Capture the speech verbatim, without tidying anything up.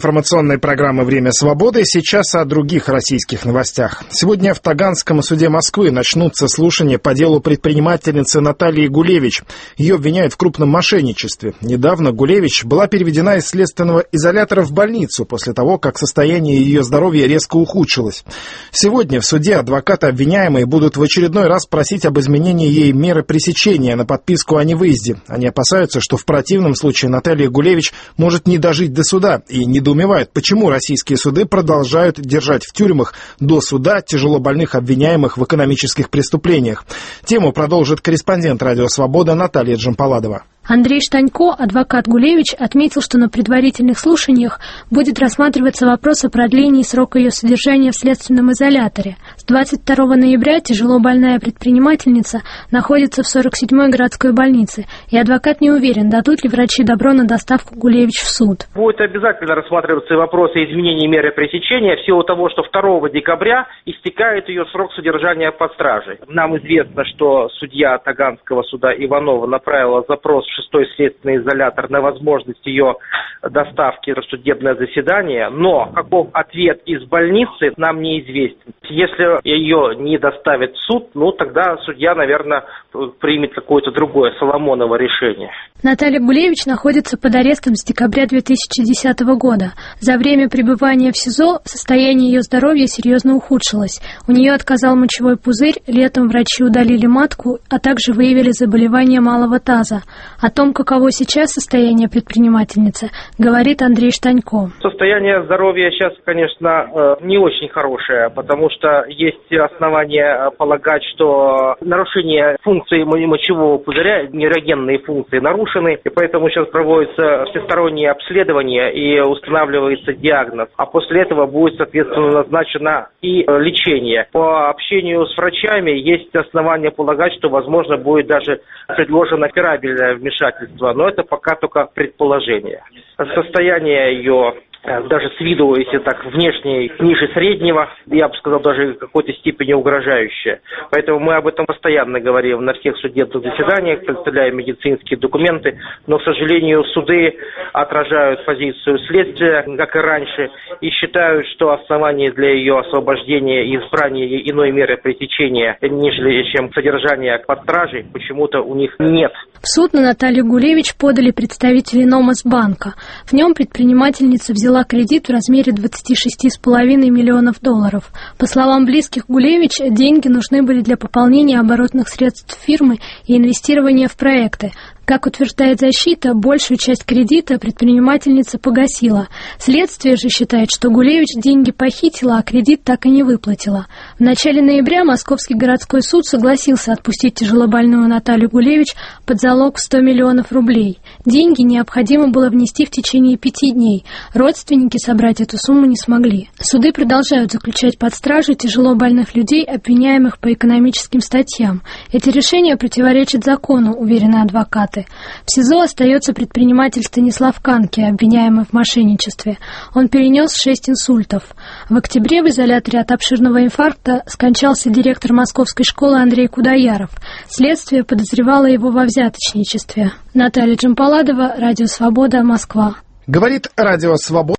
информационной программы «Время свободы». Сейчас о других российских новостях. Сегодня в Таганском суде Москвы начнутся слушания по делу предпринимательницы Натальи Гулевич. Ее обвиняют в крупном мошенничестве. Недавно Гулевич была переведена из следственного изолятора в больницу после того, как состояние ее здоровья резко ухудшилось. Сегодня в суде адвокаты обвиняемой будут в очередной раз просить об изменении ей меры пресечения на подписку о невыезде. Они опасаются, что в противном случае Наталья Гулевич может не дожить до суда, и недоумевают, почему российские суды продолжают держать в тюрьмах до суда тяжелобольных обвиняемых в экономических преступлениях. Тему продолжит корреспондент «Радио Свобода» Наталья Джампаладова. Андрей Штанько, адвокат Гулевич, отметил, что на предварительных слушаниях будет рассматриваться вопрос о продлении срока ее содержания в следственном изоляторе. С двадцать второго ноября тяжело больная предпринимательница находится в сорок седьмой городской больнице, и адвокат не уверен, дадут ли врачи добро на доставку Гулевич в суд. Будет обязательно рассматриваться вопросы изменения меры пресечения в силу того, что второго декабря истекает ее срок содержания под стражей. Нам известно, что судья Таганского суда Иванова направила запрос в шестой следственный изолятор на возможность ее доставки в судебное заседание, но каков ответ из больницы, нам неизвестен. Если ее не доставят в суд, ну тогда судья, наверное, примет какое-то другое Соломоново решение. Наталья Гулевич находится под арестом с декабря две тысячи десятого года. За время пребывания в СИЗО состояние ее здоровья серьезно ухудшилось. У нее отказал мочевой пузырь, летом врачи удалили матку, а также выявили заболевание малого таза. О том, каково сейчас состояние предпринимательницы, говорит Андрей Штанько. Состояние здоровья сейчас, конечно, не очень хорошее, потому что есть основания полагать, что нарушение функции мочевого пузыря, нейрогенные функции нарушены, и поэтому сейчас проводится всестороннее обследование и устанавливается диагноз. А после этого будет, соответственно, назначено и лечение. По общению с врачами есть основания полагать, что, возможно, будет даже предложено операбельное вмешательство, но это пока только предположение. Состояние ее, даже с виду, если так, внешне ниже среднего, я бы сказал, даже в какой-то степени угрожающее. Поэтому мы об этом постоянно говорим на всех судебных заседаниях, представляем медицинские документы, но, к сожалению, суды отражают позицию следствия, как и раньше, и считают, что оснований для ее освобождения и избрания иной меры пресечения, нежели чем содержание под стражей, почему-то у них нет. В суд на Наталью Гулевич подали представители Номасбанка. В нем предпринимательница взяла кредит в размере двадцать шесть целых пять десятых миллионов долларов. По словам близких Гулевич, деньги нужны были для пополнения оборотных средств фирмы и инвестирования в проекты. Как утверждает защита, большую часть кредита предпринимательница погасила. Следствие же считает, что Гулевич деньги похитила, а кредит так и не выплатила. В начале ноября Московский городской суд согласился отпустить тяжелобольную Наталью Гулевич под залог в сто миллионов рублей. Деньги необходимо было внести в течение пяти дней. Родственники собрать эту сумму не смогли. Суды продолжают заключать под стражу тяжелобольных людей, обвиняемых по экономическим статьям. Эти решения противоречат закону, уверены адвокаты. В СИЗО остается предприниматель Станислав Канке, обвиняемый в мошенничестве. Он перенес шесть инсультов. В октябре в изоляторе от обширного инфаркта скончался директор московской школы Андрей Кудояров. Следствие подозревало его во взяточничестве. Наталья Джампаладова, Радио Свобода, Москва. Говорит Радио Свобода.